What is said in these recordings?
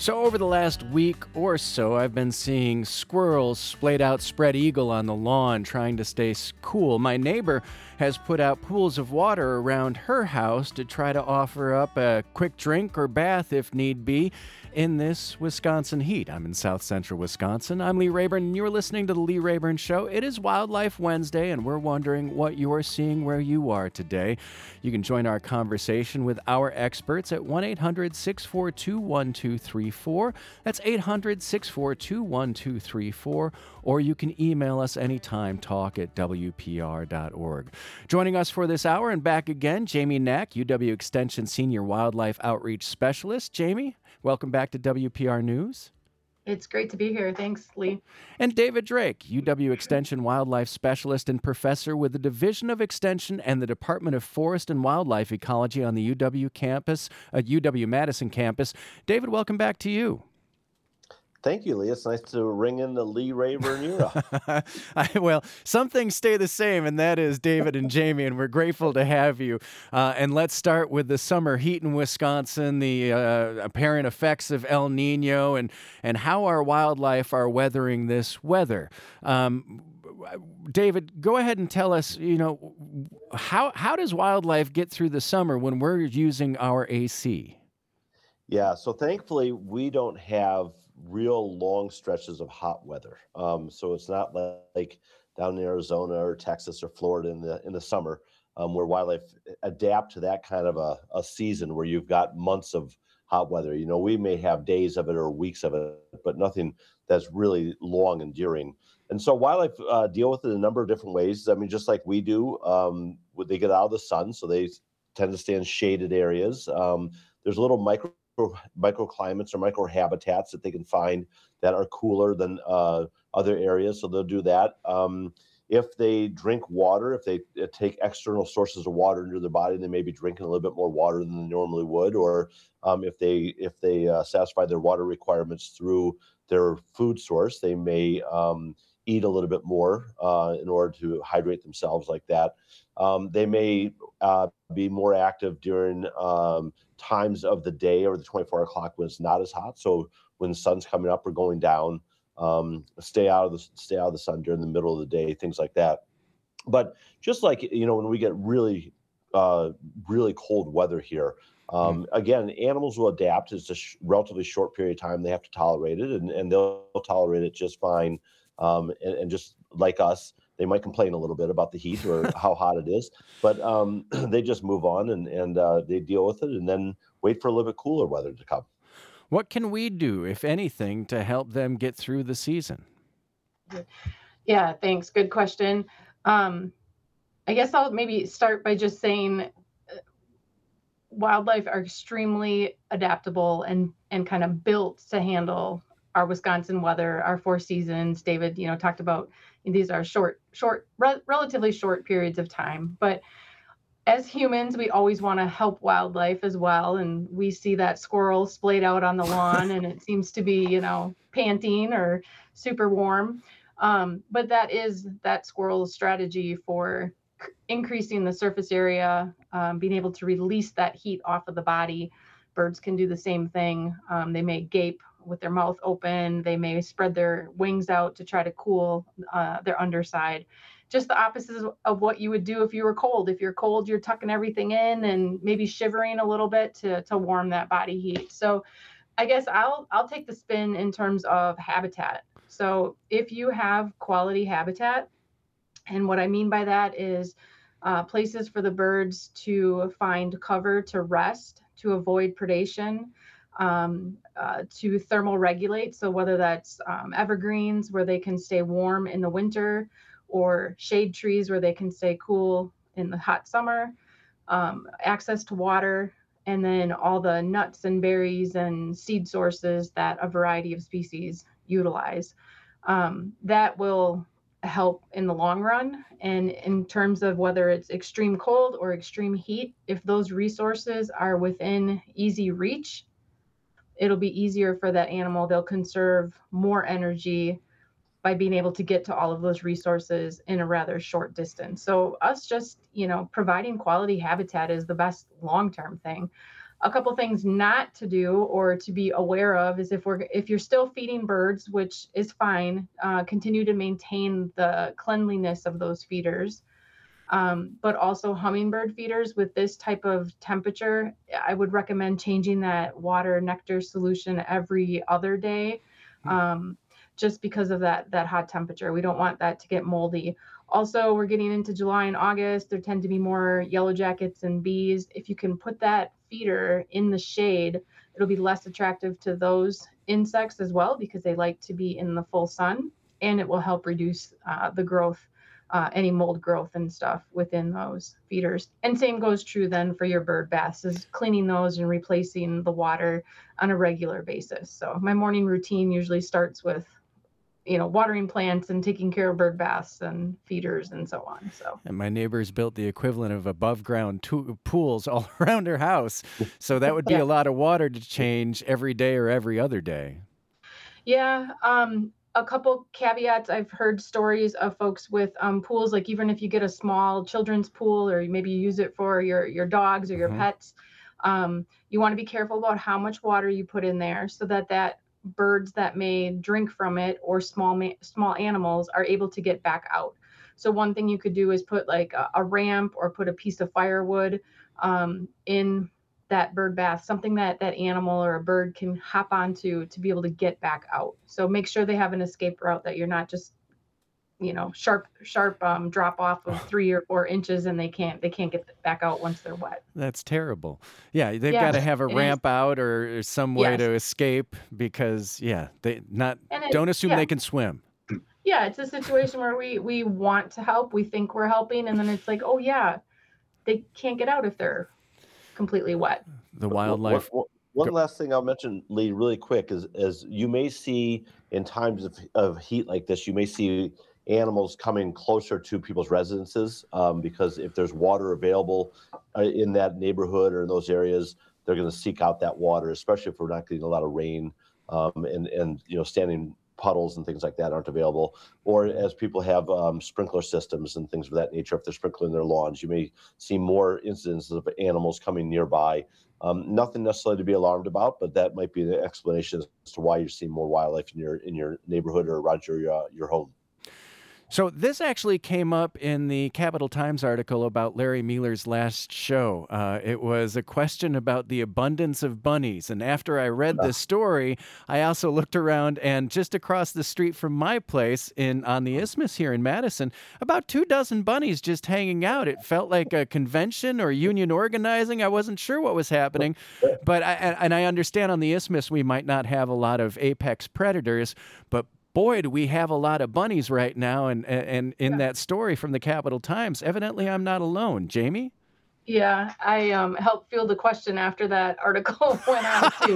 So over the last week or so, I've been seeing squirrels splayed out spread eagle on the lawn trying to stay cool. My neighbor has put out pools of water around her house to try to offer up a quick drink or bath if need be in this Wisconsin heat. I'm in South Central Wisconsin. I'm Lee Rayburn, and you're listening to The Lee Rayburn Show. It is Wildlife Wednesday, and we're wondering what you are seeing where you are today. You can join our conversation with our experts at 1-800-642-1234. That's 800-642-1234. Or you can email us anytime, talk@wpr.org. Joining us for this hour and back again, Jamie Knack, UW Extension Senior Wildlife Outreach Specialist. Jamie, welcome back to WPR News. It's great to be here. Thanks, Lee. And David Drake, UW Extension Wildlife Specialist and Professor with the Division of Extension and the Department of Forest and Wildlife Ecology on the UW-Madison campus. David, welcome back to you. Thank you, Lee. It's nice to ring in the Lee Rayburn era. Well, some things stay the same, and that is David and Jamie, and we're grateful to have you. And let's start with the summer heat in Wisconsin, the apparent effects of El Nino, and how our wildlife are weathering this weather. David, go ahead and tell us, how does wildlife get through the summer when we're using our AC? Yeah, so thankfully we don't have real long stretches of hot weather. So it's not like down in Arizona or Texas or Florida in the summer, where wildlife adapt to that kind of a season where you've got months of hot weather. We may have days of it or weeks of it, but nothing that's really long enduring. And so wildlife deal with it in a number of different ways. I mean, just like we do, they get out of the sun, so they tend to stay in shaded areas. There's little microclimates or microhabitats that they can find that are cooler than other areas, so they'll do that. If they drink water, if they take external sources of water into their body, they may be drinking a little bit more water than they normally would. Or if they satisfy their water requirements through their food source, they may eat a little bit more in order to hydrate themselves like that. They may be more active during times of the day or the 24-hour clock when it's not as hot. So when the sun's coming up or going down, stay out of the sun during the middle of the day, things like that. But just like when we get really cold weather here, again, animals will adapt. It's a relatively short period of time they have to tolerate it, and they'll tolerate it just fine. And just like us, they might complain a little bit about the heat or how hot it is, but they just move on and they deal with it and then wait for a little bit cooler weather to come. What can we do, if anything, to help them get through the season? Yeah, thanks. Good question. I guess I'll maybe start by just saying wildlife are extremely adaptable and kind of built to handle our Wisconsin weather, our 4 seasons. David, talked about these are relatively short periods of time. But as humans, we always want to help wildlife as well. And we see that squirrel splayed out on the lawn and it seems to be, panting or super warm. But that is that squirrel's strategy for increasing the surface area, being able to release that heat off of the body. Birds can do the same thing. They may gape with their mouth open. They may spread their wings out to try to cool their underside. Just the opposite of what you would do if you were cold. If you're cold, you're tucking everything in and maybe shivering a little bit to warm that body heat. So I guess I'll take the spin in terms of habitat. So if you have quality habitat, and what I mean by that is places for the birds to find cover to rest, to avoid predation, to thermal regulate. So whether that's evergreens where they can stay warm in the winter, or shade trees where they can stay cool in the hot summer, access to water, and then all the nuts and berries and seed sources that a variety of species utilize. That will help in the long run. And in terms of whether it's extreme cold or extreme heat, if those resources are within easy reach, it'll be easier for that animal. They'll conserve more energy by being able to get to all of those resources in a rather short distance. So us just, providing quality habitat is the best long-term thing. A couple things not to do or to be aware of is if you're still feeding birds, which is fine, continue to maintain the cleanliness of those feeders. But also hummingbird feeders with this type of temperature, I would recommend changing that water nectar solution every other day, um, just because of that hot temperature. We don't want that to get moldy. Also, we're getting into July and August. There tend to be more yellow jackets and bees. If you can put that feeder in the shade, it'll be less attractive to those insects as well because they like to be in the full sun, and it will help reduce the growth, any mold growth and stuff within those feeders. And same goes true then for your bird baths, is cleaning those and replacing the water on a regular basis. So my morning routine usually starts with, watering plants and taking care of bird baths and feeders and so on. So, and my neighbors built the equivalent of above ground pools all around her house. So that would be a lot of water to change every day or every other day. Yeah. A couple caveats. I've heard stories of folks with pools, like even if you get a small children's pool or maybe you use it for your dogs or your pets, you want to be careful about how much water you put in there so that birds that may drink from it or small animals are able to get back out. So one thing you could do is put like a ramp or put a piece of firewood in that bird bath, something that animal or a bird can hop onto to be able to get back out. So make sure they have an escape route, that you're not just, sharp drop off of 3 or 4 inches and they can't get back out once they're wet. That's terrible. Yeah, they've got to have a ramp out or some way to escape because don't assume they can swim. Yeah, it's a situation where we want to help, we think we're helping, and then it's like, oh yeah, they can't get out if they're completely wet. The wildlife. One last thing I'll mention, Lee, really quick, is you may see in times of heat like this, you may see animals coming closer to people's residences because if there's water available in that neighborhood or in those areas, they're going to seek out that water, especially if we're not getting a lot of rain and standing puddles and things like that aren't available. Or as people have sprinkler systems and things of that nature, if they're sprinkling their lawns, you may see more incidences of animals coming nearby. Nothing necessarily to be alarmed about, but that might be an explanation as to why you're seeing more wildlife in your neighborhood or around your home. So this actually came up in the Capital Times article about Larry Mealer's last show. It was a question about the abundance of bunnies. And after I read this story, I also looked around, and just across the street from my place on the Isthmus here in Madison, about 24 bunnies just hanging out. It felt like a convention or union organizing. I wasn't sure what was happening. But I understand on the Isthmus we might not have a lot of apex predators, but boy, do we have a lot of bunnies right now. And in that story from the Capital Times, evidently I'm not alone. Jamie? Yeah, I helped field the question after that article went out too.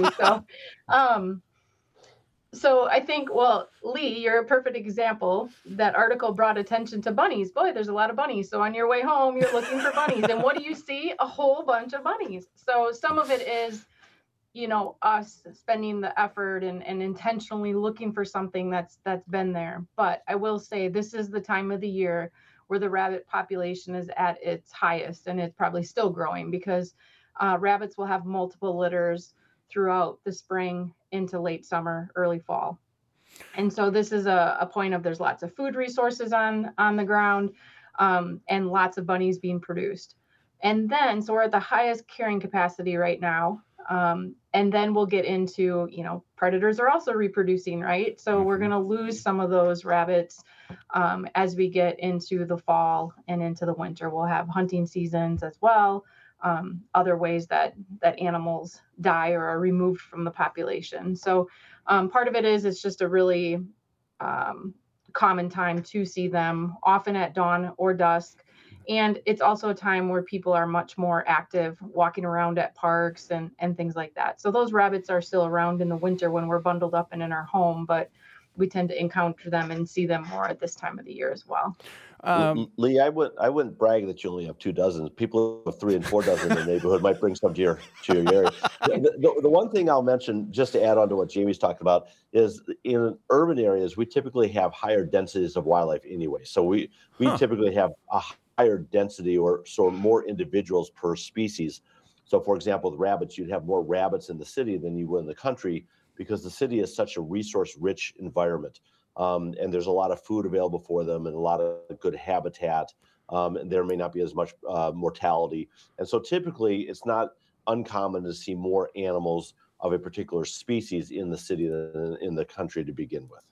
So I think, well, Lee, you're a perfect example. That article brought attention to bunnies. Boy, there's a lot of bunnies. So on your way home, you're looking for bunnies. And what do you see? A whole bunch of bunnies. So some of it is, us spending the effort and intentionally looking for something that's been there. But I will say this is the time of the year where the rabbit population is at its highest, and it's probably still growing because rabbits will have multiple litters throughout the spring into late summer, early fall. And so this is a point of there's lots of food resources on the ground and lots of bunnies being produced. And then, so we're at the highest carrying capacity right now. And then we'll get into, predators are also reproducing, right? So we're going to lose some of those rabbits as we get into the fall and into the winter. We'll have hunting seasons as well, other ways that animals die or are removed from the population. So part of it is it's just a really common time to see them, often at dawn or dusk. And it's also a time where people are much more active walking around at parks and things like that. So those rabbits are still around in the winter when we're bundled up and in our home, but we tend to encounter them and see them more at this time of the year as well. Lee, I wouldn't brag that you only have 24. People with 3 and 4 dozen in their neighborhood might bring some to your area. The one thing I'll mention, just to add on to what Jamie's talking about, is in urban areas, we typically have higher densities of wildlife anyway. So we typically have a higher density or so more individuals per species. So, for example, with rabbits, you'd have more rabbits in the city than you would in the country because the city is such a resource-rich environment, and there's a lot of food available for them and a lot of good habitat. And there may not be as much mortality, and so typically it's not uncommon to see more animals of a particular species in the city than in the country to begin with.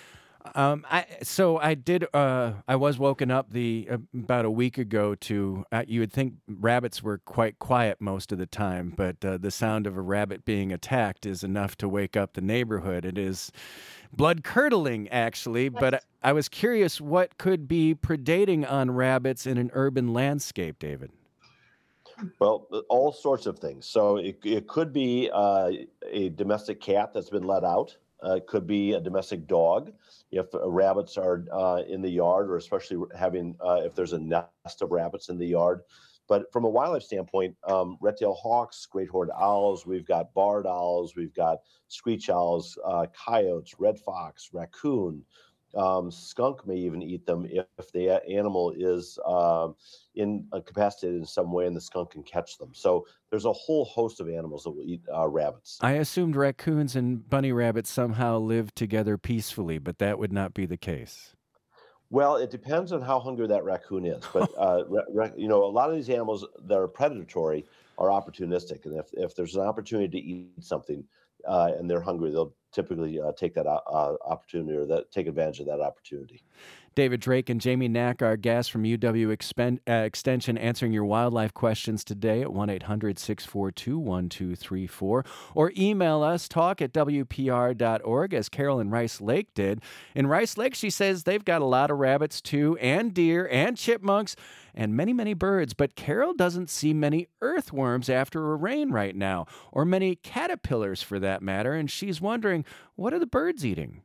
I was woken up about a week ago to. You would think rabbits were quite quiet most of the time, but the sound of a rabbit being attacked is enough to wake up the neighborhood. It is blood curdling, actually. But Yes. I was curious what could be predating on rabbits in an urban landscape, David. Well, all sorts of things. So it could be a domestic cat that's been let out. It could be a domestic dog. If rabbits are in the yard, or especially having if there's a nest of rabbits in the yard. But from a wildlife standpoint, red-tailed hawks, great horned owls, we've got barred owls, we've got screech owls, coyotes, red fox, raccoon. Skunk may even eat them if the animal is incapacitated in some way and the skunk can catch them. So there's a whole host of animals that will eat rabbits. I assumed raccoons and bunny rabbits somehow lived together peacefully, but that would not be the case. Well, it depends on how hungry that raccoon is, but a lot of these animals that are predatory are opportunistic, and if there's an opportunity to eat something and they're hungry, they'll typically take that opportunity, or that take advantage of that opportunity. David Drake and Jamie Knack, our guests from UW Extension, answering your wildlife questions today at 1-800-642-1234. Or email us, talk@wpr.org, as Carol in Rice Lake did. In Rice Lake, she says they've got a lot of rabbits, too, and deer, and chipmunks, and many, many birds. But Carol doesn't see many earthworms after a rain right now, or many caterpillars for that matter, and she's wondering, what are the birds eating?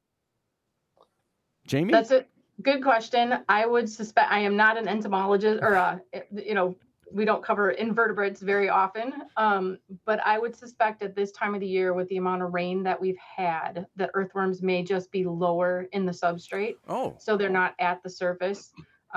Jamie? That's a good question. I would suspect, I am not an entomologist, or we don't cover invertebrates very often. But I would suspect at this time of the year, with the amount of rain that we've had, that earthworms may just be lower in the substrate. Oh. So they're not at the surface.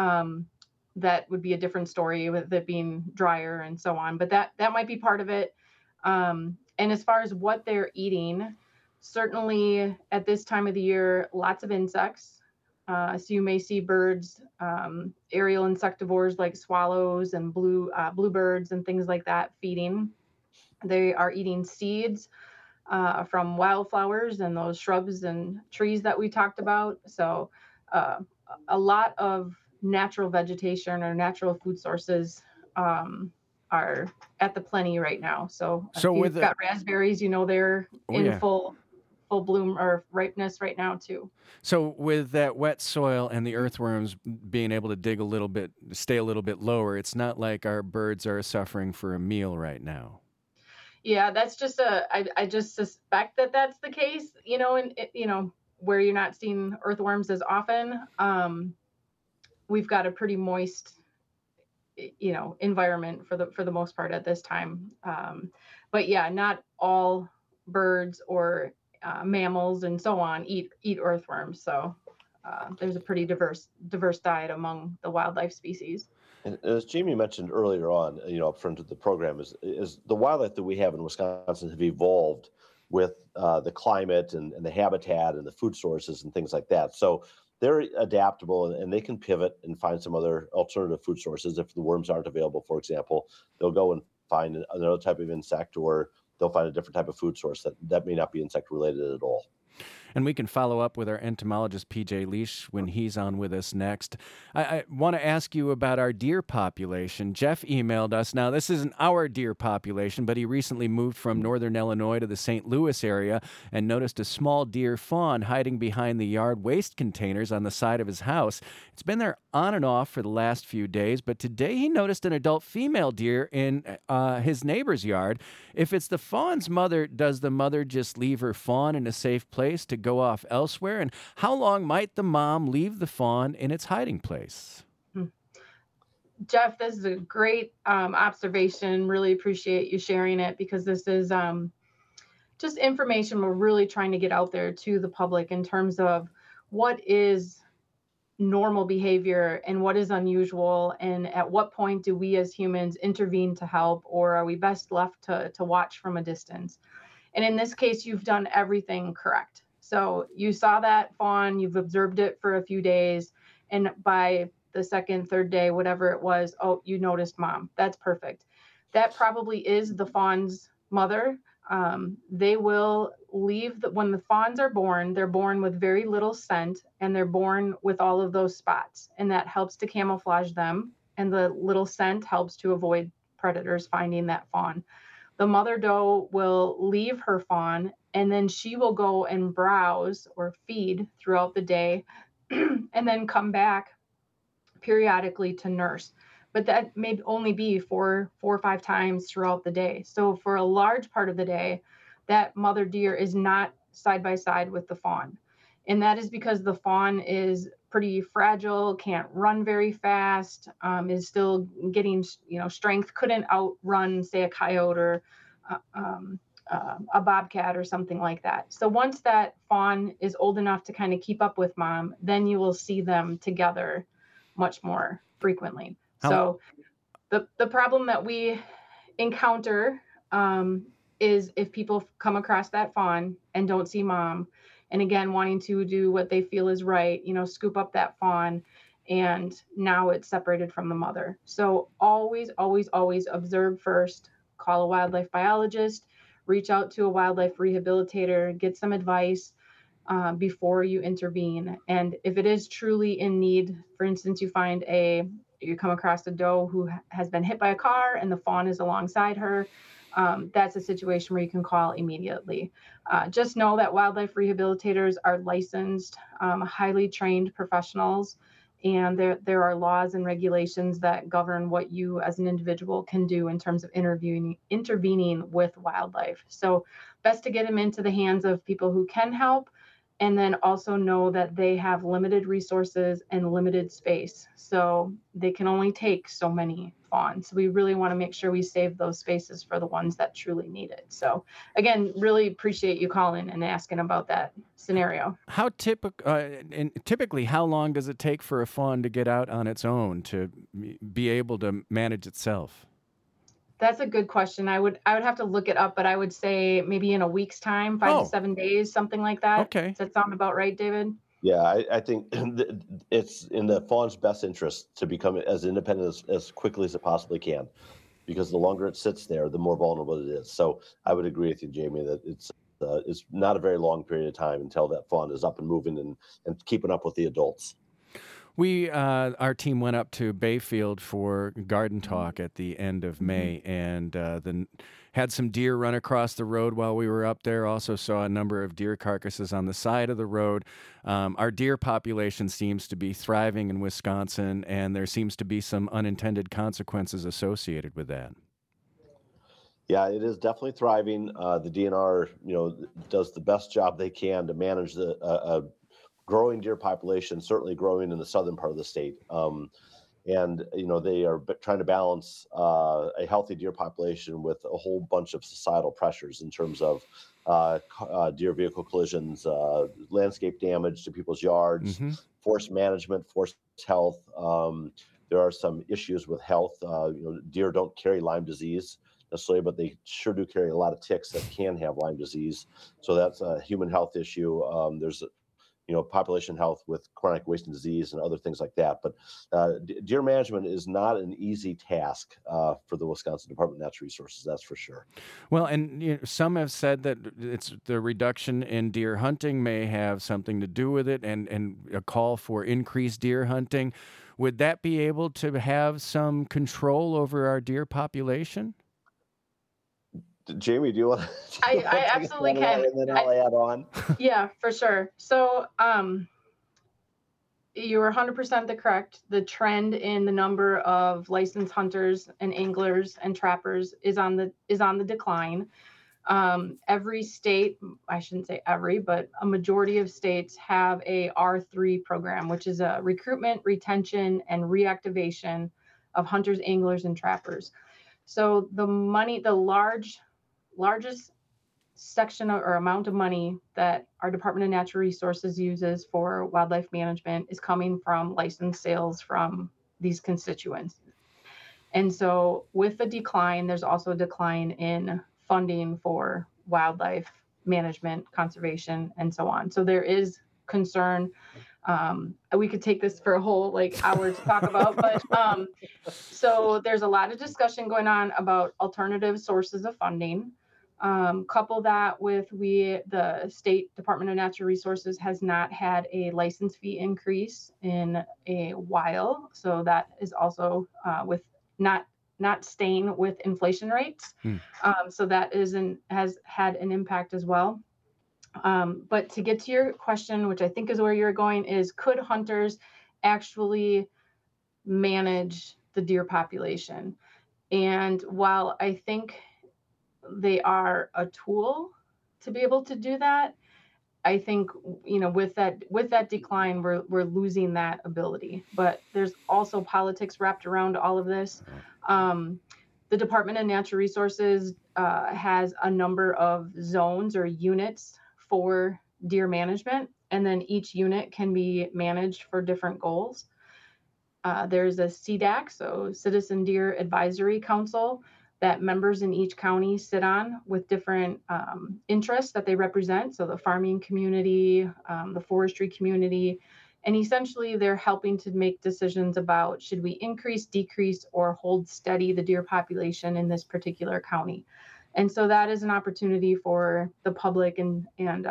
That would be a different story with it being drier and so on. But that might be part of it. And as far as what they're eating, certainly at this time of the year, lots of insects. So you may see birds, aerial insectivores like swallows and bluebirds and things like that feeding. They are eating seeds from wildflowers and those shrubs and trees that we talked about. So a lot of natural vegetation or natural food sources are at the plenty right now. So if you've got raspberries, they're in full bloom or ripeness right now too. So with that wet soil and the earthworms being able to dig a little bit, stay a little bit lower, it's not like our birds are suffering for a meal right now. Yeah, that's just I just suspect that that's the case, where you're not seeing earthworms as often. We've got a pretty moist, environment for the most part at this time. But yeah, not all birds or mammals and so on eat earthworms. So there's a pretty diverse diet among the wildlife species. And as Jamie mentioned earlier on, up front of the program, is the wildlife that we have in Wisconsin have evolved with the climate and the habitat and the food sources and things like that. So they're adaptable and they can pivot and find some other alternative food sources. If the worms aren't available, for example, they'll go and find another type of insect, or they'll find a different type of food source that may not be insect related at all. And we can follow up with our entomologist, PJ Leash, when he's on with us next. I want to ask you about our deer population. Jeff emailed us. Now, this isn't our deer population, but he recently moved from northern Illinois to the St. Louis area and noticed a small deer fawn hiding behind the yard waste containers on the side of his house. It's been there on and off for the last few days, but today he noticed an adult female deer in his neighbor's yard. If it's the fawn's mother, does the mother just leave her fawn in a safe place to go off elsewhere? And how long might the mom leave the fawn in its hiding place? Jeff, this is a great observation. Really appreciate you sharing it, because this is just information we're really trying to get out there to the public in terms of what is normal behavior and what is unusual, and at what point do we as humans intervene to help, or are we best left to watch from a distance? And in this case, you've done everything correct. So you saw that fawn, you've observed it for a few days, and by the second, third day, whatever it was, oh, you noticed mom. That's perfect. That probably is the fawn's mother. They will leave when the fawns are born, they're born with very little scent, and they're born with all of those spots. And that helps to camouflage them. And the little scent helps to avoid predators finding that fawn. The mother doe will leave her fawn, and then she will go and browse or feed throughout the day and then come back periodically to nurse. But that may only be four or five times throughout the day. So for a large part of the day, that mother deer is not side by side with the fawn. And that is because the fawn is pretty fragile, can't run very fast, is still getting, strength, couldn't outrun, say, a coyote or a bobcat or something like that. So once that fawn is old enough to kind of keep up with mom, then you will see them together much more frequently. So the problem that we encounter is if people come across that fawn and don't see mom, and again, wanting to do what they feel is right, scoop up that fawn, and now it's separated from the mother. So always, always, always observe first, call a wildlife biologist, reach out to a wildlife rehabilitator, get some advice before you intervene. And if it is truly in need, for instance, you come across a doe who has been hit by a car and the fawn is alongside her, that's a situation where you can call immediately. Just know that wildlife rehabilitators are licensed, highly trained professionals, and there are laws and regulations that govern what you as an individual can do in terms of intervening with wildlife. So best to get them into the hands of people who can help, and then also know that they have limited resources and limited space. So they can only take so many fawns. So we really want to make sure we save those spaces for the ones that truly need it. So again, really appreciate you calling and asking about that scenario. Typically, how long does it take for a fawn to get out on its own to be able to manage itself? That's a good question. I would have to look it up, but I would say maybe in a week's time, 5 to 7 days, something like that. Okay. Does that sound about right, David? Yeah, I think it's in the fawn's best interest to become as independent as quickly as it possibly can, because the longer it sits there, the more vulnerable it is. So I would agree with you, Jamie, that it's not a very long period of time until that fawn is up and moving and keeping up with the adults. Our team went up to Bayfield for Garden Talk at the end of May, and then had some deer run across the road while we were up there. Also saw a number of deer carcasses on the side of the road. Our deer population seems to be thriving in Wisconsin, and there seems to be some unintended consequences associated with that. Yeah, it is definitely thriving. The DNR, does the best job they can to manage the growing deer population, certainly growing in the southern part of the state. And they are trying to balance a healthy deer population with a whole bunch of societal pressures in terms of deer vehicle collisions, landscape damage to people's yards, forest management, forest health. There are some issues with health. Deer don't carry Lyme disease necessarily, but they sure do carry a lot of ticks that can have Lyme disease. So that's a human health issue. There's population health with chronic wasting disease and other things like that. But deer management is not an easy task for the Wisconsin Department of Natural Resources, that's for sure. Well, and some have said that it's the reduction in deer hunting may have something to do with it, and a call for increased deer hunting. Would that be able to have some control over our deer population? Jamie, do you want to? I absolutely can. And then I'll add on. Yeah, for sure. So you're 100% correct. The trend in the number of licensed hunters and anglers and trappers is on the decline. Every state, I shouldn't say every, but a majority of states have a R3 program, which is a recruitment, retention, and reactivation of hunters, anglers, and trappers. So the largest section or amount of money that our Department of Natural Resources uses for wildlife management is coming from licensed sales from these constituents. And so with the decline, there's also a decline in funding for wildlife management, conservation, and so on. So there is concern. We could take this for a whole hour to talk about, but so there's a lot of discussion going on about alternative sources of funding. Couple that with the State Department of Natural Resources has not had a license fee increase in a while, so that is also with not staying with inflation rates. So that has had an impact as well. But to get to your question, which I think is where you're going, is could hunters actually manage the deer population? And while I think they are a tool to be able to do that, I think with that decline, we're losing that ability. But there's also politics wrapped around all of this. The Department of Natural Resources has a number of zones or units for deer management, and then each unit can be managed for different goals. There's a CDAC, so Citizen Deer Advisory Council, that members in each county sit on with different interests that they represent. So the farming community, the forestry community, and essentially they're helping to make decisions about should we increase, decrease, or hold steady the deer population in this particular county. And so that is an opportunity for the public and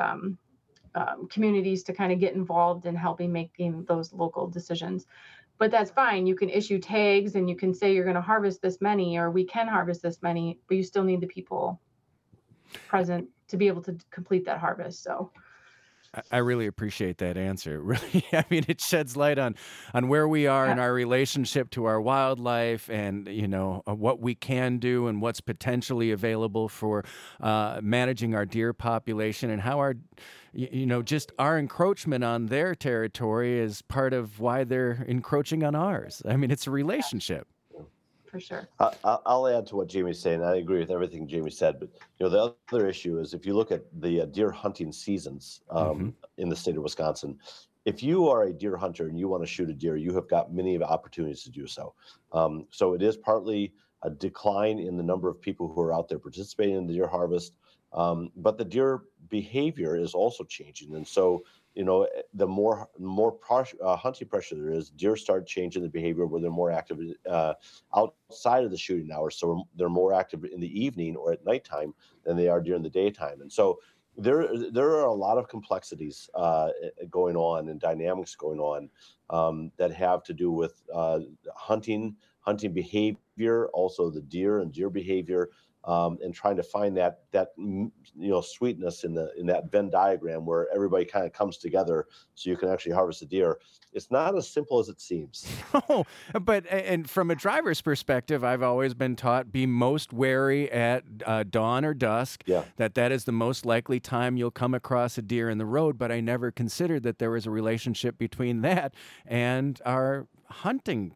communities to kind of get involved in helping making those local decisions. But that's fine. You can issue tags and you can say you're going to harvest this many, or we can harvest this many, but you still need the people present to be able to complete that harvest. So I really appreciate that answer. Really, I mean, it sheds light on where we are in our relationship to our wildlife, and what we can do and what's potentially available for managing our deer population, and how our just our encroachment on their territory is part of why they're encroaching on ours. I mean, it's a relationship. For sure. I'll add to what Jamie's saying. I agree with everything Jamie said, but the other issue is if you look at the deer hunting seasons in the state of Wisconsin, if you are a deer hunter and you want to shoot a deer, you have got many opportunities to do so. So it is partly a decline in the number of people who are out there participating in the deer harvest, but the deer behavior is also changing, and so the more hunting pressure there is, deer start changing the behavior where they're more active outside of the shooting hours. So they're more active in the evening or at nighttime than they are during the daytime. And so there are a lot of complexities going on and dynamics going on that have to do with hunting behavior, also the deer and deer behavior. And trying to find that sweetness in that Venn diagram where everybody kind of comes together so you can actually harvest a deer. It's not as simple as it seems. Oh, but and from a driver's perspective, I've always been taught be most wary at dawn or dusk. Yeah. That is the most likely time you'll come across a deer in the road. But I never considered that there was a relationship between that and our hunting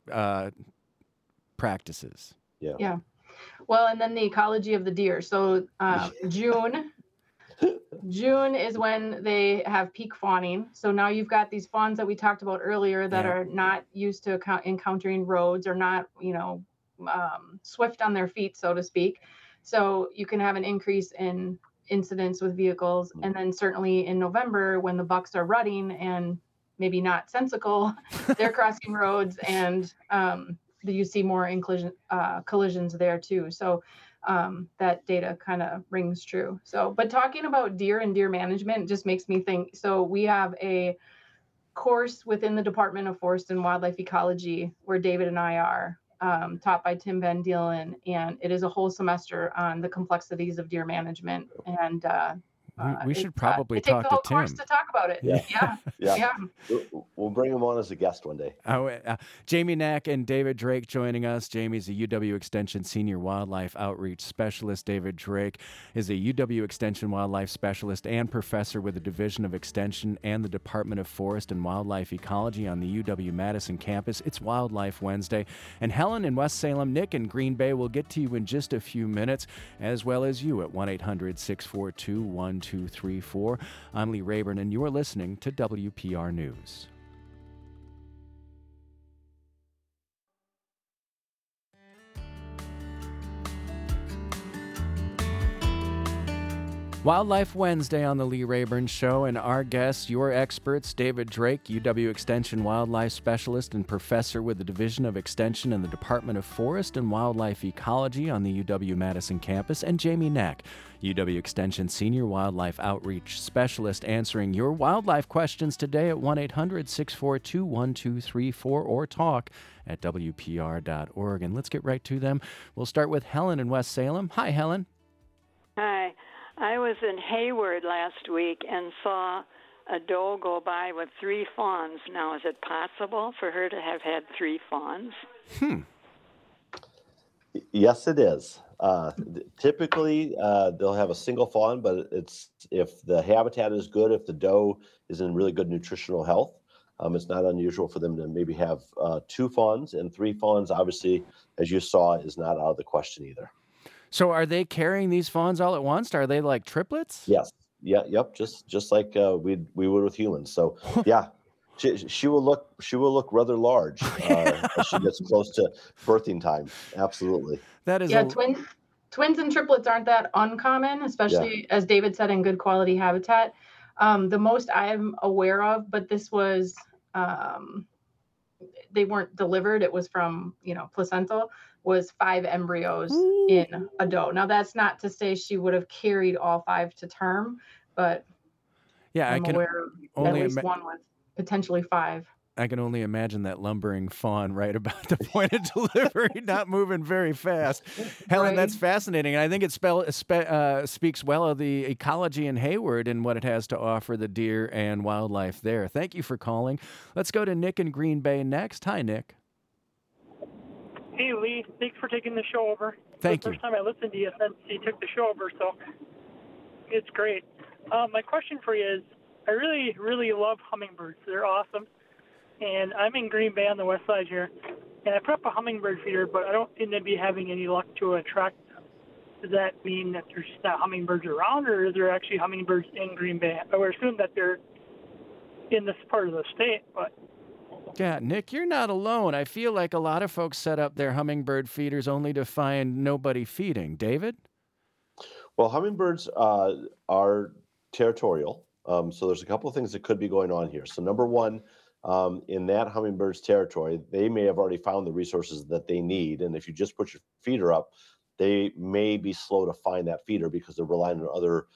practices. Yeah. Well, and then the ecology of the deer. So June is when they have peak fawning. So now you've got these fawns that we talked about earlier that are not used to encountering roads, or not, swift on their feet, so to speak. So you can have an increase in incidents with vehicles. And then certainly in November, when the bucks are rutting and maybe not sensical, they're crossing roads, and you see more collisions there too. So that data kind of rings true. So, but talking about deer and deer management just makes me think. So we have a course within the Department of Forest and Wildlife Ecology where David and I are, taught by Tim Van Deelen, and it is a whole semester on the complexities of deer management. And We should probably it takes talk the to whole course Tim. to talk about it. Yeah. Yeah. Yeah. Yeah. We'll bring him on as a guest one day. Jamie Knack and David Drake joining us. Jamie's a UW Extension Senior Wildlife Outreach Specialist. David Drake is a UW Extension Wildlife Specialist and professor with the Division of Extension and the Department of Forest and Wildlife Ecology on the UW-Madison campus. It's Wildlife Wednesday. And Helen in West Salem, Nick in Green Bay will get to you in just a few minutes, as well as you at 1-800-642-1234. I'm Lee Rayburn, and you're listening to WPR News. Wildlife Wednesday on the Lee Rayburn Show, and our guests, your experts, David Drake, UW Extension Wildlife Specialist and Professor with the Division of Extension and the Department of Forest and Wildlife Ecology on the UW-Madison campus, and Jamie Knack, UW Extension Senior Wildlife Outreach Specialist, answering your wildlife questions today at 1-800-642-1234 or talk at WPR.org. And let's get right to them. We'll start with Helen in West Salem. Hi, Helen. Hi. I was in Hayward last week and saw a doe go by with 3 fawns. Now, is it possible for her to have had 3 fawns? Yes, it is. Typically, they'll have a single fawn, but it's if the habitat is good, if the doe is in really good nutritional health, it's not unusual for them to maybe have 2 fawns, and 3 fawns, obviously, as you saw, is not out of the question either. So are they carrying these fawns all at once? Are they like triplets? Yes. Yeah. Yep. Just like we would with humans. So yeah, she will look rather large as she gets close to birthing time. Absolutely. That is twins and triplets aren't that uncommon, especially as David said, in good quality habitat. The most I'm aware of, but this was they weren't delivered. It was from placental. Was 5 embryos in a doe. Now, that's not to say she would have carried all 5 to term, but yeah, I'm aware of at least one with potentially 5. I can only imagine that lumbering fawn right about the point of delivery, not moving very fast. Helen, Right. That's fascinating. And I think it speaks well of the ecology in Hayward and what it has to offer the deer and wildlife there. Thank you for calling. Let's go to Nick in Green Bay next. Hi, Nick. Hey, Lee. Thanks for taking the show over. Thank you. The first time I listened to you since you took the show over, so it's great. My question for you is, I really, really love hummingbirds. They're awesome. And I'm in Green Bay on the west side here, and I put up a hummingbird feeder, but I don't seem to be having any luck to attract them. Does that mean that there's just not hummingbirds around, or is there actually hummingbirds in Green Bay? I would assume that they're in this part of the state, but... Yeah, Nick, you're not alone. I feel like a lot of folks set up their hummingbird feeders only to find nobody feeding. David? Well, hummingbirds are territorial. So there's a couple of things that could be going on here. So number one, in that hummingbird's territory, they may have already found the resources that they need. And if you just put your feeder up, they may be slow to find that feeder because they're relying on other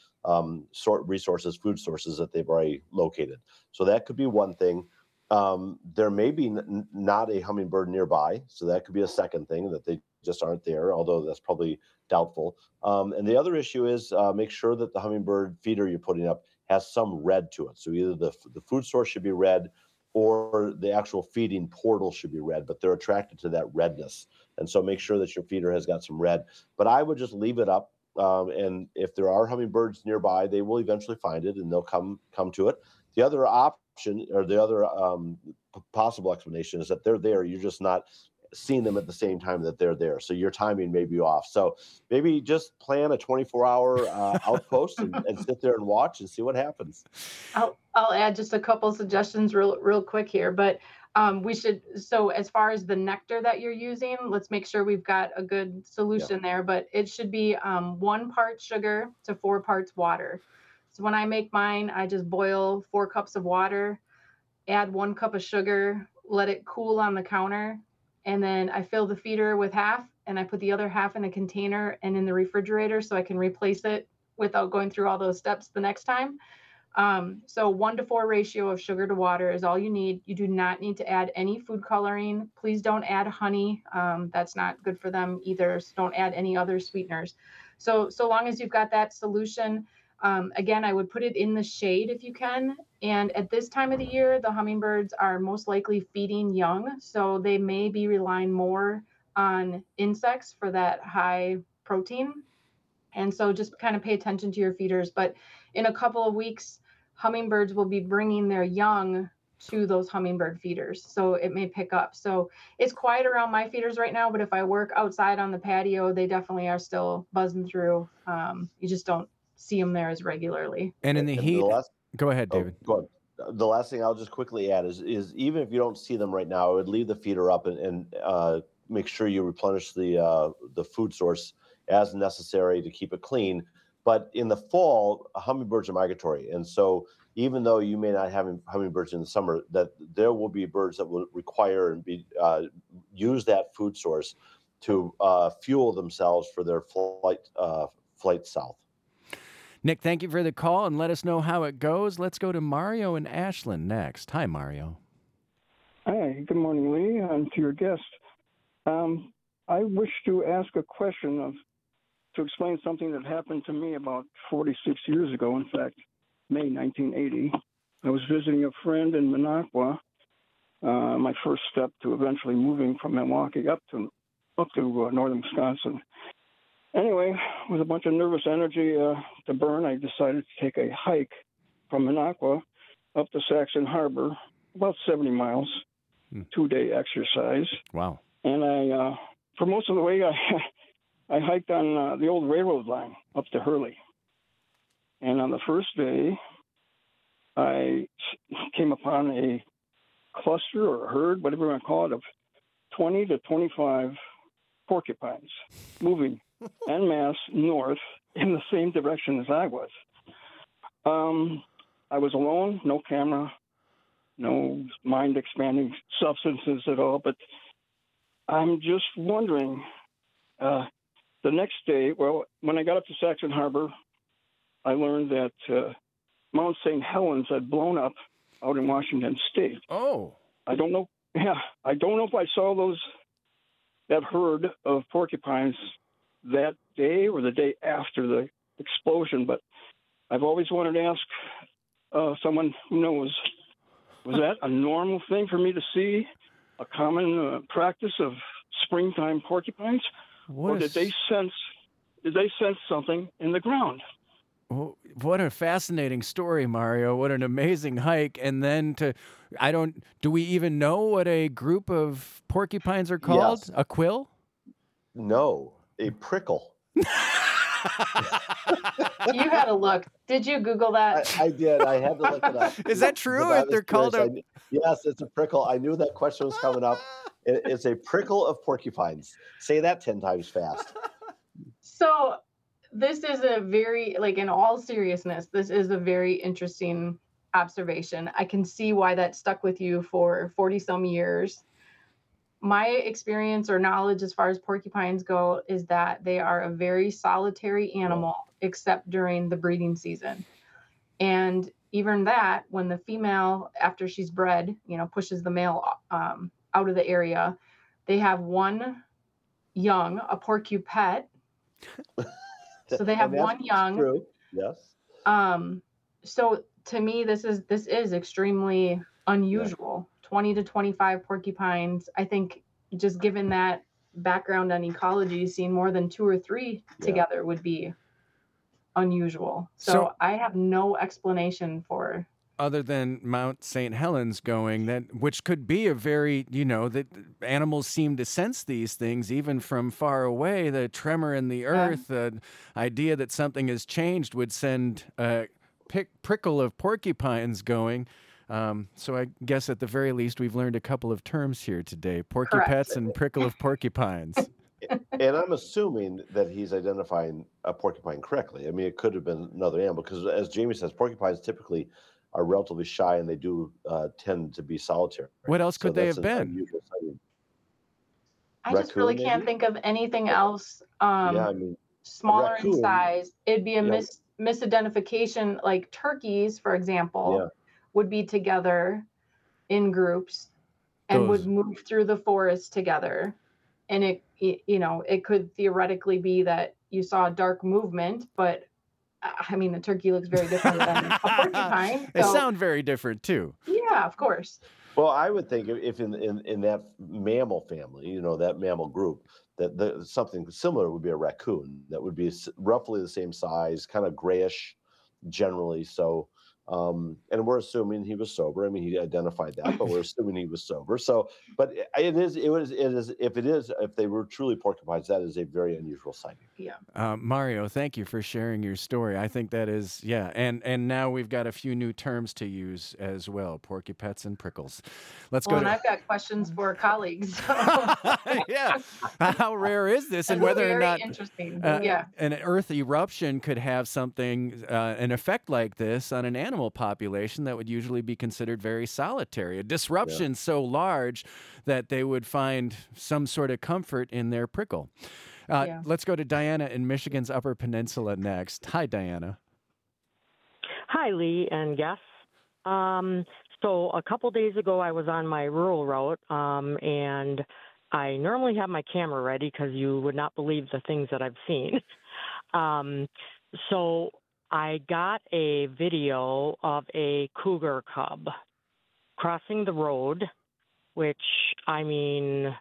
food sources that they've already located. So that could be one thing. There may be not a hummingbird nearby, so that could be a second thing, that they just aren't there, although that's probably doubtful. And the other issue is make sure that the hummingbird feeder you're putting up has some red to it. So either the food source should be red or the actual feeding portal should be red, but they're attracted to that redness. And so make sure that your feeder has got some red. But I would just leave it up. And if there are hummingbirds nearby, they will eventually find it and they'll come to it. The other option, or the other possible explanation, is that they're there. You're just not seeing them at the same time that they're there. So your timing may be off. So maybe just plan a 24-hour outpost and sit there and watch and see what happens. I'll add just a couple suggestions real quick here, but we should, so as far as the nectar that you're using, let's make sure we've got a good solution there, but it should be 1 part sugar to 4 parts water. So when I make mine, I just boil 4 cups of water, add 1 cup of sugar, let it cool on the counter, and then I fill the feeder with half, and I put the other half in a container and in the refrigerator so I can replace it without going through all those steps the next time. So 1-to-4 ratio of sugar to water is all you need. You do not need to add any food coloring. Please don't add honey. That's not good for them either. So don't add any other sweeteners. So long as you've got that solution, Again, I would put it in the shade if you can. And at this time of the year, the hummingbirds are most likely feeding young, so they may be relying more on insects for that high protein. And so just kind of pay attention to your feeders. But in a couple of weeks, hummingbirds will be bringing their young to those hummingbird feeders. So it may pick up. So it's quiet around my feeders right now, but if I work outside on the patio, they definitely are still buzzing through. You just don't see them there as regularly. And in the And heat, the last, go ahead, David. go on. The last thing I'll just quickly add is even if you don't see them right now, I would leave the feeder up and make sure you replenish the food source as necessary to keep it clean. But in the fall, hummingbirds are migratory, and so even though you may not have hummingbirds in the summer, that there will be birds that will require and be use that food source to fuel themselves for their flight south. Nick, thank you for the call, and let us know how it goes. Let's go to Mario and Ashland next. Hi, Mario. Hi, good morning, Lee, and to your guest. I wish to ask a question to explain something that happened to me about 46 years ago, in fact, May 1980. I was visiting a friend in Minocqua, my first step to eventually moving from Milwaukee up to northern Wisconsin. Anyway, with a bunch of nervous energy to burn, I decided to take a hike from Minocqua up to Saxon Harbor, about 70 miles, 2-day exercise. Wow. And for most of the way, I hiked on the old railroad line up to Hurley. And on the first day, I came upon a cluster or a herd, whatever you want to call it, of 20 to 25 porcupines moving en masse north in the same direction as I was. I was alone, no camera, no mind-expanding substances at all, but I'm just wondering, the next day, well, when I got up to Saxon Harbor, I learned that Mount St. Helens had blown up out in Washington State. Oh. I don't know. Yeah, I don't know if I saw that herd of porcupines that day or the day after the explosion, but I've always wanted to ask someone who knows, was that a normal thing for me to see, a common practice of springtime porcupines, or did they sense something in the ground? What a fascinating story, Mario. What an amazing hike. And then do we even know what a group of porcupines are called? Yes. A quill? No, a prickle. You had to look. Did you Google that? I did. I had to look it up. Is that true? If they're called Yes, it's a prickle. I knew that question was coming up. It's a prickle of porcupines. Say that 10 times fast. So this is a very, in all seriousness, this is a very interesting observation. I can see why that stuck with you for 40 some years. My experience or knowledge as far as porcupines go is that they are a very solitary animal, except during the breeding season. And even that, when the female, after she's bred, pushes the male out of the area, they have one young, a porcupet. So they have one young. True. Yes. So to me, this is extremely unusual. 20 to 25 porcupines. I think just given that background on ecology, seeing more than 2 or 3 together would be unusual. So I have no explanation for, other than Mount St. Helens going, which could be a very, that animals seem to sense these things even from far away. The tremor in the earth, the idea that something has changed would send a prickle of porcupines going. So I guess at the very least, we've learned a couple of terms here today: porcupets and prickle of porcupines. And I'm assuming that he's identifying a porcupine correctly. I mean, it could have been another animal because, as Jamie says, porcupines typically are relatively shy and they do tend to be solitary. What else could they have been? I just really can't think of anything else smaller in size. It'd be a misidentification, like turkeys, for example, would be together in groups and would move through the forest together. And it could theoretically be that you saw a dark movement, but I mean, a turkey looks very different than a porcupine. They So sound very different too. yeah, of course. Well, I would think if in that mammal family, that mammal group, that something similar would be a raccoon that would be roughly the same size, kind of grayish generally. So, and we're assuming he was sober. I mean, he identified that, but we're assuming he was sober. So, but if they were truly porcupines, that is a very unusual sighting. Yeah. Mario, thank you for sharing your story. I think that is, yeah. And now we've got a few new terms to use as well, porcupets and prickles. Let's Well, go and to... I've got questions for colleagues. Yeah. How rare is this? And That's whether or very not interesting. Yeah. an Earth eruption could have something, an effect like this on an animal population that would usually be considered very solitary. A disruption so large that they would find some sort of comfort in their prickle. Let's go to Diana in Michigan's Upper Peninsula next. Hi, Diana. Hi, Lee and guests. So a couple days ago, I was on my rural route, and I normally have my camera ready because you would not believe the things that I've seen. So I got a video of a cougar cub crossing the road, which, I mean,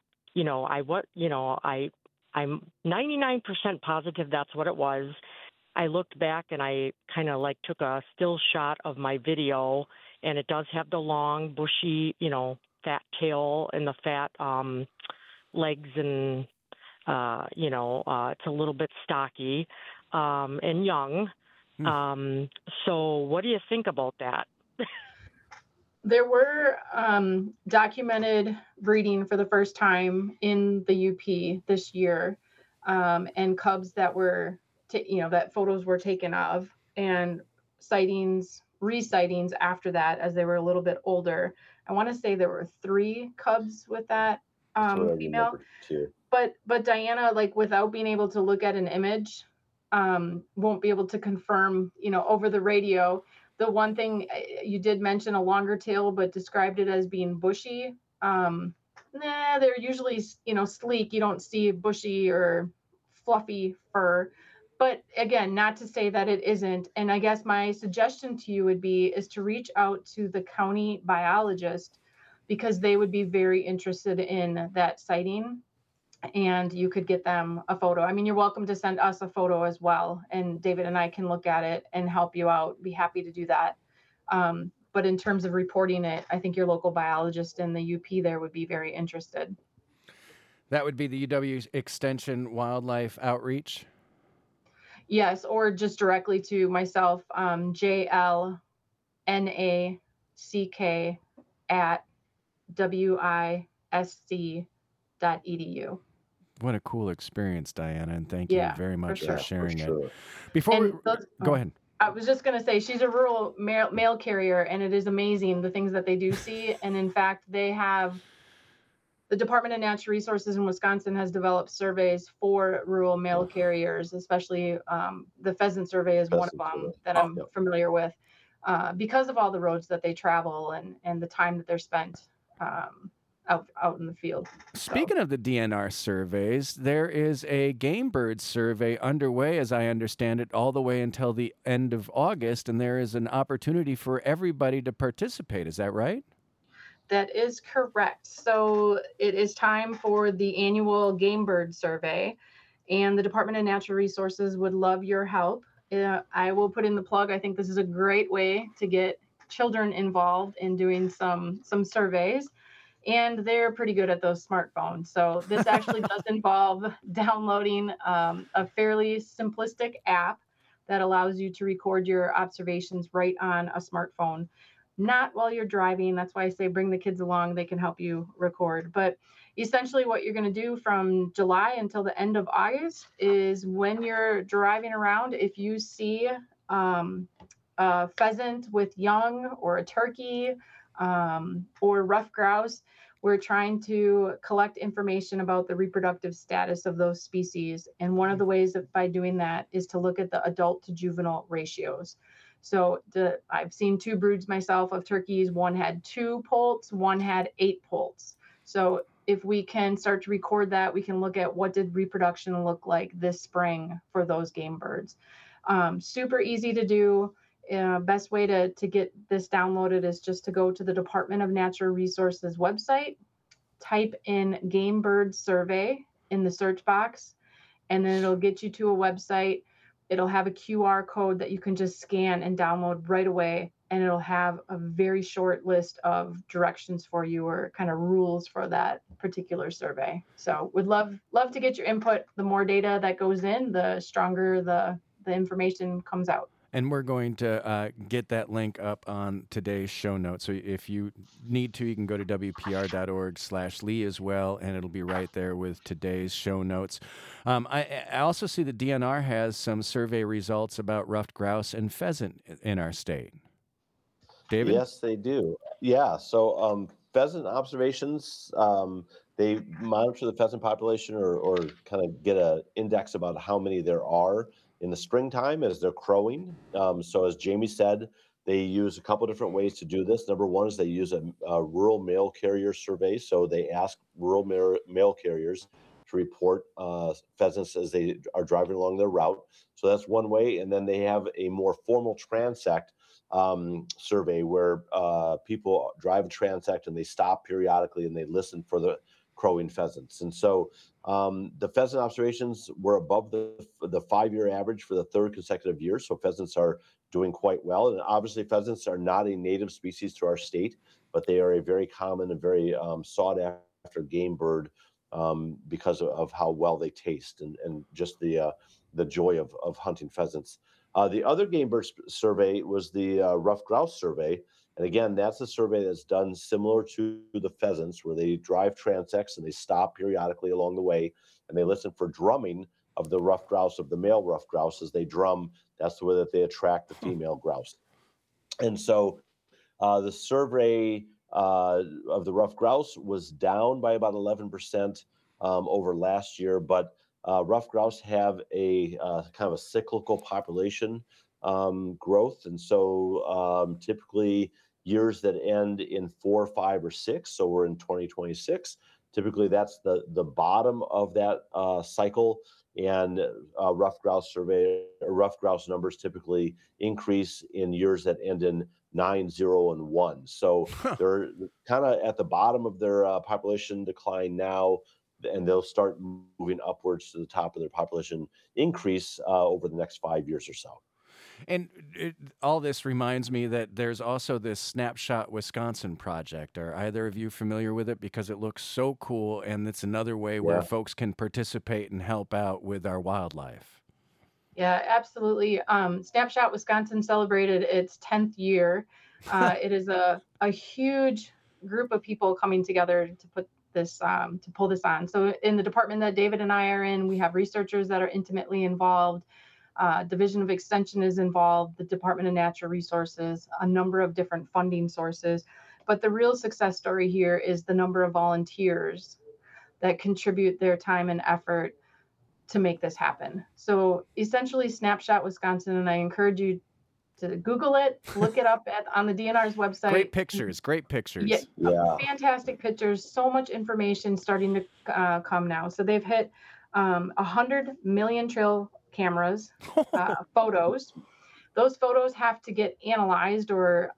I'm 99% positive that's what it was. I looked back and I kind of took a still shot of my video, and it does have the long, bushy, fat tail and the fat legs, and it's a little bit stocky and young. So what do you think about that? There were documented breeding for the first time in the UP this year, and cubs that were, that photos were taken of, and re-sightings after that as they were a little bit older. I want to say there were 3 cubs with that female. But Diana, without being able to look at an image, won't be able to confirm, over the radio. The one thing you did mention a longer tail, but described it as being bushy. They're usually, sleek. You don't see bushy or fluffy fur. But again, not to say that it isn't. And I guess my suggestion to you is to reach out to the county biologist, because they would be very interested in that sighting, and you could get them a photo. I mean, you're welcome to send us a photo as well, and David and I can look at it and help you out. Be happy to do that. But in terms of reporting it, I think your local biologist in the UP there would be very interested. That would be the UW Extension Wildlife Outreach? Yes, or just directly to myself, JLNACK@wisc.edu. What a cool experience, Diana, and thank you very much for sharing it. Sure. Go ahead. I was just going to say, she's a rural mail carrier, and it is amazing the things that they do see. And in fact, the Department of Natural Resources in Wisconsin has developed surveys for rural mail carriers, especially the pheasant survey is one of them that I'm familiar with, because of all the roads that they travel and the time that they're spent out in the field. Speaking of the DNR surveys, there is a game bird survey underway, as I understand it, all the way until the end of August, and there is an opportunity for everybody to participate. Is that right? That is correct. So it is time for the annual game bird survey, and the Department of Natural Resources would love your help. I will put in the plug. I think this is a great way to get children involved in doing some surveys. And they're pretty good at those smartphones. So this actually does involve downloading a fairly simplistic app that allows you to record your observations right on a smartphone, not while you're driving. That's why I say bring the kids along. They can help you record. But essentially what you're going to do from July until the end of August is, when you're driving around, if you see a pheasant with young, or a turkey, or ruffed grouse, we're trying to collect information about the reproductive status of those species. And one of the ways by doing that is to look at the adult to juvenile ratios. So I've seen 2 broods myself of turkeys. One had 2 poults, one had 8 poults. So if we can start to record that, we can look at what did reproduction look like this spring for those game birds. Super easy to do. Best way to get this downloaded is just to go to the Department of Natural Resources website, type in Game Bird Survey in the search box, and then it'll get you to a website. It'll have a QR code that you can just scan and download right away, and it'll have a very short list of directions for you, or kind of rules for that particular survey. So would love to get your input. The more data that goes in, the stronger the information comes out. And we're going to get that link up on today's show notes. So if you need to, you can go to WPR.org/Lee as well, and it'll be right there with today's show notes. I also see the DNR has some survey results about ruffed grouse and pheasant in our state. David? Yes, they do. Yeah. So pheasant observations, they monitor the pheasant population or kind of get an index about how many there are in the springtime as they're crowing. So as Jamie said, they use a couple different ways to do this. Number one is they use a rural mail carrier survey. So they ask rural mail carriers to report pheasants as they are driving along their route. So that's one way. And then they have a more formal transect survey where people drive a transect and they stop periodically and they listen for the crowing pheasants. And so the pheasant observations were above the 5-year average for the third consecutive year. So pheasants are doing quite well. And obviously pheasants are not a native species to our state, but they are a very common and very sought after game bird because of how well they taste and just the joy of hunting pheasants. The other game bird survey was the ruffed grouse survey. And again, that's a survey that's done similar to the pheasants, where they drive transects and they stop periodically along the way and they listen for drumming of the ruffed grouse, of the male ruffed grouse. As they drum, that's the way that they attract the female grouse. And so the survey of the ruffed grouse was down by about 11% over last year, but ruffed grouse have a kind of a cyclical population growth. And so typically years that end in 4, 5, or 6, so we're in 2026, typically that's the bottom of that cycle. And ruffed grouse numbers typically increase in years that end in 9, 0, and 1. So they're kind of at the bottom of their population decline now, and they'll start moving upwards to the top of their population increase over the next 5 years or so. And all this reminds me that there's also this Snapshot Wisconsin project. Are either of you familiar with it? Because it looks so cool, and it's another way where folks can participate and help out with our wildlife. Yeah, absolutely. Snapshot Wisconsin celebrated its 10th year. It is a huge group of people coming together to put this to pull this on. So in the department that David and I are in, we have researchers that are intimately involved. Division of Extension is involved, the Department of Natural Resources, a number of different funding sources. But the real success story here is the number of volunteers that contribute their time and effort to make this happen. So essentially Snapshot Wisconsin, and I encourage you to Google it, look it up on the DNR's website. Great pictures. Yeah. Fantastic pictures, so much information starting to come now. So they've hit 100 million trail cameras, photos. Those photos have to get analyzed or,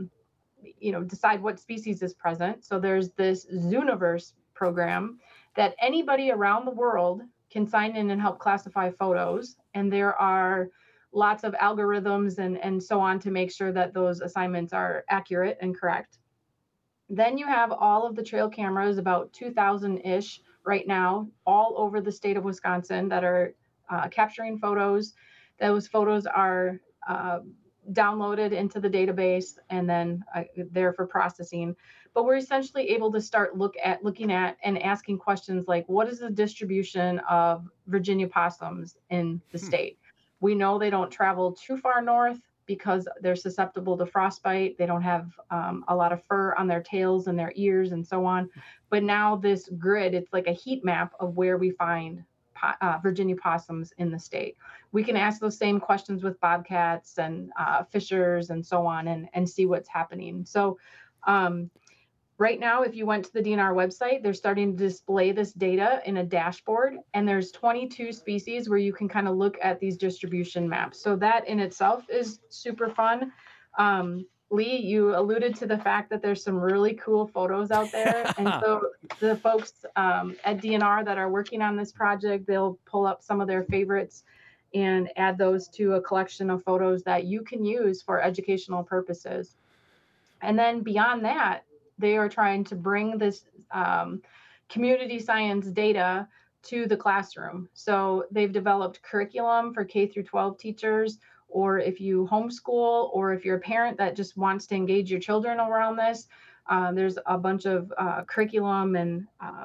decide what species is present. So there's this Zooniverse program that anybody around the world can sign in and help classify photos. And there are lots of algorithms and so on to make sure that those assignments are accurate and correct. Then you have all of the trail cameras, about 2,000-ish right now, all over the state of Wisconsin, that are capturing photos. Those photos are downloaded into the database and then there for processing. But we're essentially able to start looking at and asking questions like, what is the distribution of Virginia possums in the state? We know they don't travel too far north because they're susceptible to frostbite. They don't have a lot of fur on their tails and their ears and so on. But now this grid, it's like a heat map of where we find Virginia possums in the state. We can ask those same questions with bobcats and fishers and so on and see what's happening. So Right now, if you went to the DNR website, they're starting to display this data in a dashboard, and there's 22 species where you can kind of look at these distribution maps. So that in itself is super fun. Lee, you alluded to the fact that there's some really cool photos out there. And so the folks at DNR that are working on this project, they'll pull up some of their favorites and add those to a collection of photos that you can use for educational purposes. And then beyond that, they are trying to bring this community science data to the classroom. So they've developed curriculum for K through 12 teachers, or if you homeschool, or if you're a parent that just wants to engage your children around this, there's a bunch of curriculum and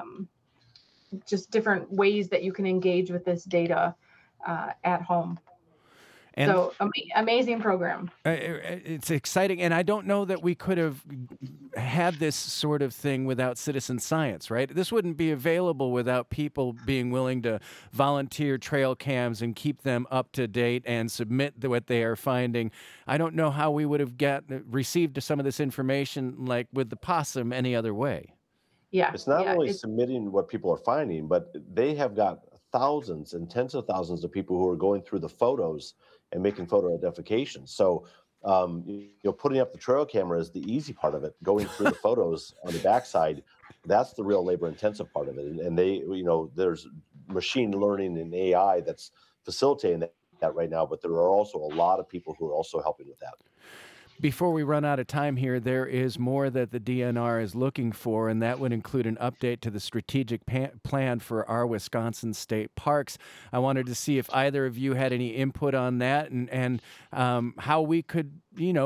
just different ways that you can engage with this data at home. And so amazing program. It's exciting. And I don't know that we could have had this sort of thing without citizen science, right? This wouldn't be available without people being willing to volunteer trail cams and keep them up to date and submit what they are finding. I don't know how we would have received some of this information like with the possum any other way. Yeah. It's not only submitting what people are finding, but they have got thousands and tens of thousands of people who are going through the photos and making photo identifications. So, putting up the trail camera is the easy part of it. Going through the photos on the backside, that's the real labor-intensive part of it. And they, there's machine learning and AI that's facilitating that right now. But there are also a lot of people who are also helping with that. Before we run out of time here, there is more that the DNR is looking for, and that would include an update to the strategic plan for our Wisconsin state parks. I wanted to see if either of you had any input on that and how we could,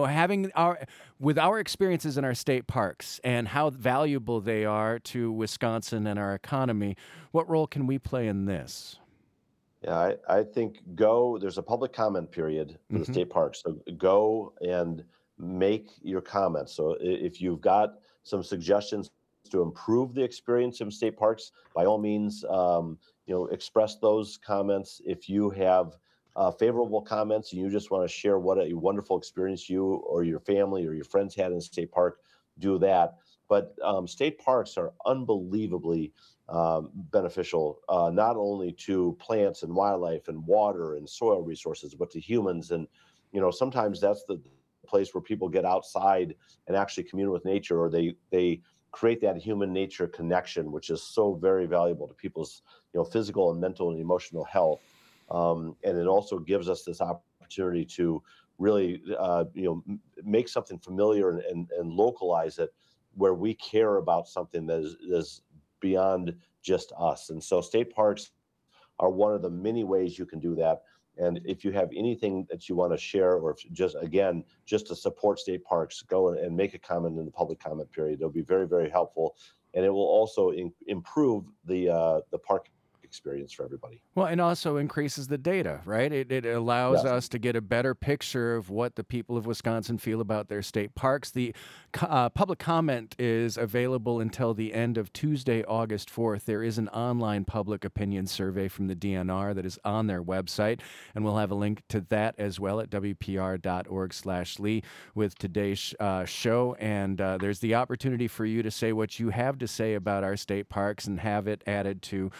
with our experiences in our state parks and how valuable they are to Wisconsin and our economy, what role can we play in this? Yeah, I think there's a public comment period for the state parks. So go and make your comments. So if you've got some suggestions to improve the experience in state parks, by all means, express those comments. If you have favorable comments and you just want to share what a wonderful experience you or your family or your friends had in a state park, do that. But state parks are unbelievably beneficial, not only to plants and wildlife and water and soil resources, but to humans. And, sometimes that's the place where people get outside and actually commune with nature, or they create that human nature connection, which is so very valuable to people's, physical and mental and emotional health. And it also gives us this opportunity to really, make something familiar and localize it where we care about something that is beyond just us. And so state parks are one of the many ways you can do that. And if you have anything that you want to share, or just to support state parks, go and make a comment in the public comment period. It'll be very, very helpful. And it will also improve the park experience for everybody. Well, and also increases the data, right? It allows us to get a better picture of what the people of Wisconsin feel about their state parks. The public comment is available until the end of Tuesday, August 4th. There is an online public opinion survey from the DNR that is on their website, and we'll have a link to that as well at wpr.org/Lee with today's show. And there's the opportunity for you to say what you have to say about our state parks and have it added to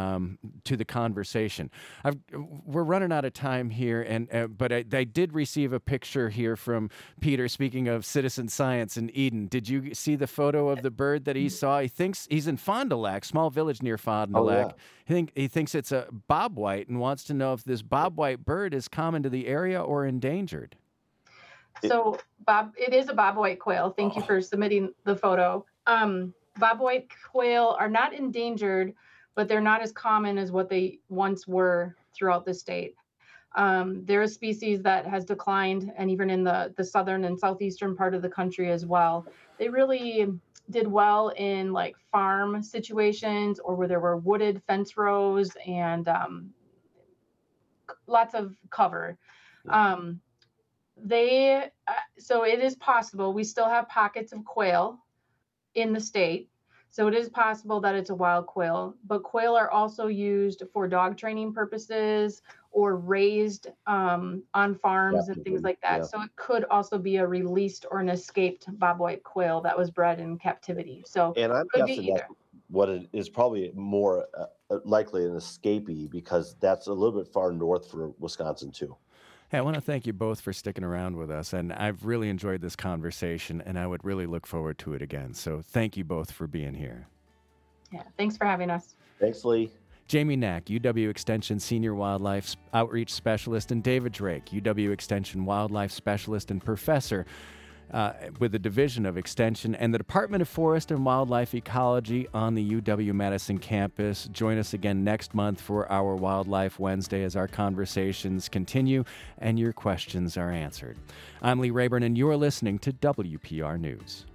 the conversation. We're running out of time here, but I did receive a picture here from Peter. Speaking of citizen science in Eden, did you see the photo of the bird that he saw? He thinks he's in Fond du Lac, small village near Fond du Lac. He thinks it's a bobwhite and wants to know if this bobwhite bird is common to the area or endangered. So, Bob, it is a bobwhite quail. Thank you for submitting the photo. Bobwhite quail are not endangered, but they're not as common as what they once were throughout the state. They're a species that has declined, and even in the southern and southeastern part of the country as well. They really did well in like farm situations or where there were wooded fence rows and lots of cover. So it is possible. We still have pockets of quail in the state. So it is possible that it's a wild quail, but quail are also used for dog training purposes or raised on farms and things like that. Yeah. So it could also be a released or an escaped bobwhite quail that was bred in captivity. So And I'm could be guessing either. that's what it is, probably more likely an escapee, because that's a little bit far north for Wisconsin too. Hey, I want to thank you both for sticking around with us, and I've really enjoyed this conversation, and I would really look forward to it again. So thank you both for being here. Yeah, thanks for having us. Thanks, Lee. Jamie Knack, UW Extension Senior Wildlife Outreach Specialist, and David Drake, UW Extension Wildlife Specialist and Professor with the Division of Extension and the Department of Forest and Wildlife Ecology on the UW-Madison campus. Join us again next month for our Wildlife Wednesday as our conversations continue and your questions are answered. I'm Lee Rayburn, and you're listening to WPR News.